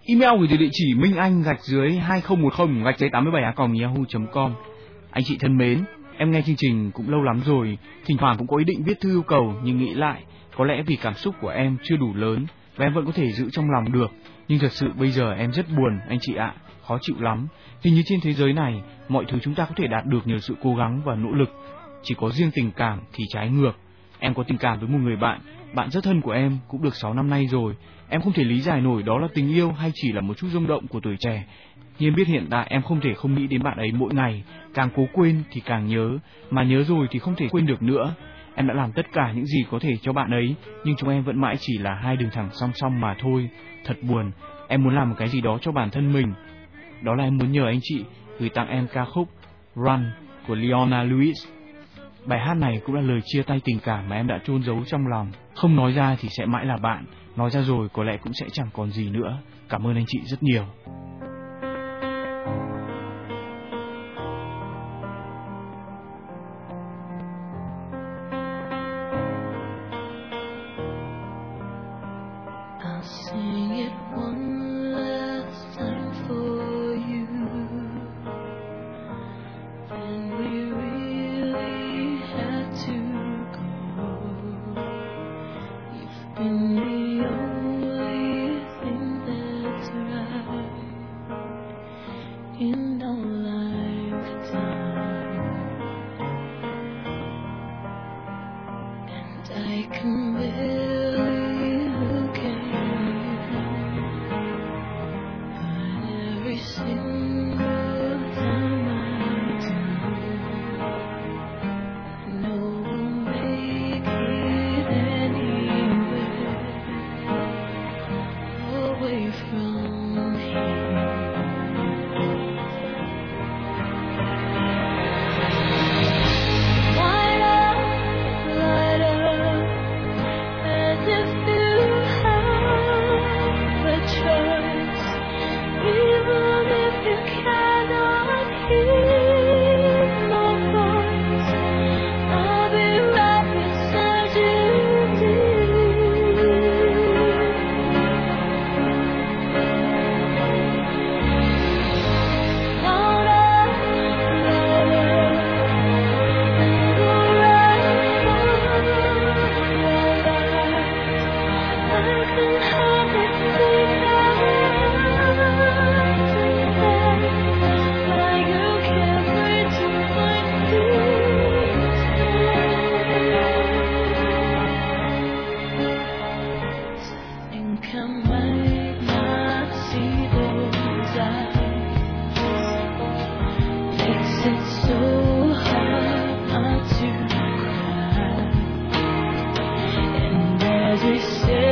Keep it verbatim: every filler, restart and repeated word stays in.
Email gửi từ địa chỉ minh anh gạch dưới hai không một không gạch dưới tám mươi bảy a còng yahoo chấm com. Anh chị thân mến, em nghe chương trình cũng lâu lắm rồi, thỉnh thoảng cũng có ý định viết thư yêu cầu, nhưng nghĩ lại, có lẽ vì cảm xúc của em chưa đủ lớn và em vẫn có thể giữ trong lòng được. Nhưng thật sự bây giờ em rất buồn anh chị ạ, khó chịu lắm. Hình như trên thế giới này, mọi thứ chúng ta có thể đạt được nhờ sự cố gắng và nỗ lực. Chỉ có riêng tình cảm thì trái ngược. Em có tình cảm với một người bạn, bạn rất thân của em, cũng được sáu năm nay rồi. Em không thể lý giải nổi đó là tình yêu hay chỉ là một chút rung động của tuổi trẻ. Nhưng em biết hiện tại em không thể không nghĩ đến bạn ấy mỗi ngày, càng cố quên thì càng nhớ, mà nhớ rồi thì không thể quên được nữa. Em đã làm tất cả những gì có thể cho bạn ấy, nhưng chúng em vẫn mãi chỉ là hai đường thẳng song song mà thôi. Thật buồn, em muốn làm một cái gì đó cho bản thân mình. Đó là em muốn nhờ anh chị gửi tặng em ca khúc Run của Leona Lewis. Bài hát này cũng là lời chia tay tình cảm mà em đã chôn giấu trong lòng. Không nói ra thì sẽ mãi là bạn, nói ra rồi có lẽ cũng sẽ chẳng còn gì nữa. Cảm ơn anh chị rất nhiều. As we say